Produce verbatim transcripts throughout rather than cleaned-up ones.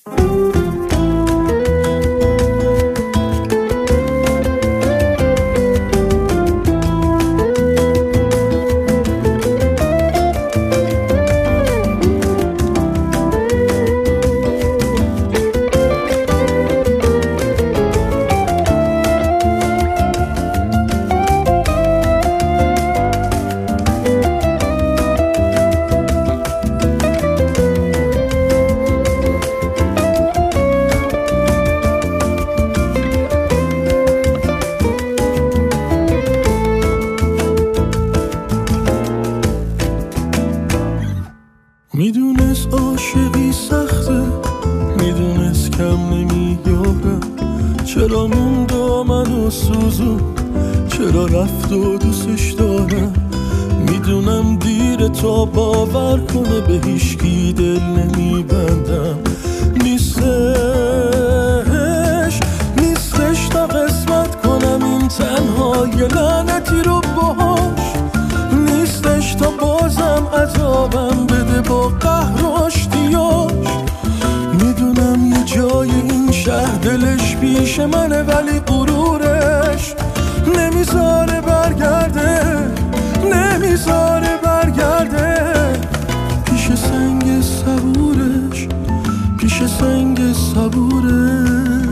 میدونست عاشقی سخته، میدونست کم نمیاره، چرا موند منو سوزون، چرا رفت و دوستش دارم. میدونم دیره تا باور کنه به هیچکی دل نمیبندم. نیستش نیستش تا قسمت کنم این تنها یه لعنتی رو باهاش. نیستش تا بازم عذابم بده با قهر و آشتیاش. میدونم یه جای این شهر دلش پیش منه ولی غرورش نمیذاره برگرده، نمیذاره برگرده. پیش سنگ صبورش، پیش سنگ صبورش.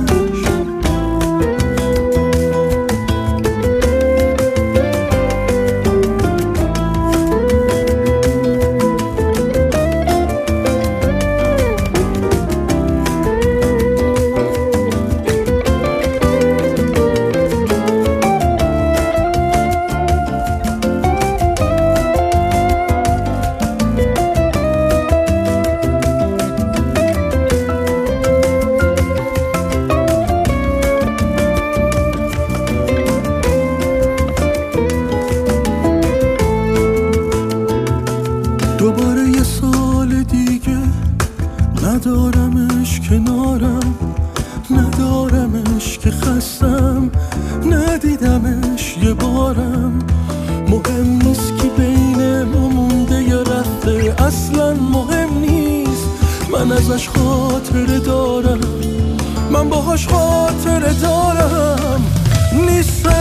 دوباره یه سال دیگه ندارمش کنارم، ندارمش که خستم، ندیدمش یه بارم. مهم نیست که بین ما مونده یا رفته، اصلا مهم نیست. من ازش خاطره دارم، من باهاش خاطره دارم. نیستش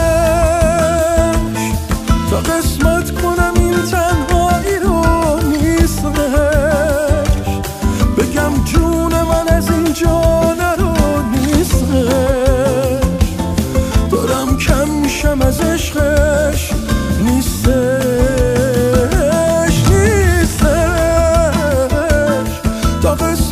تا قسمت کنم این تنهایی رو، بگم جون من از اینجا نرو. نیستش دارم کم میشم از عشقش. نیستش نیستش تا قسمت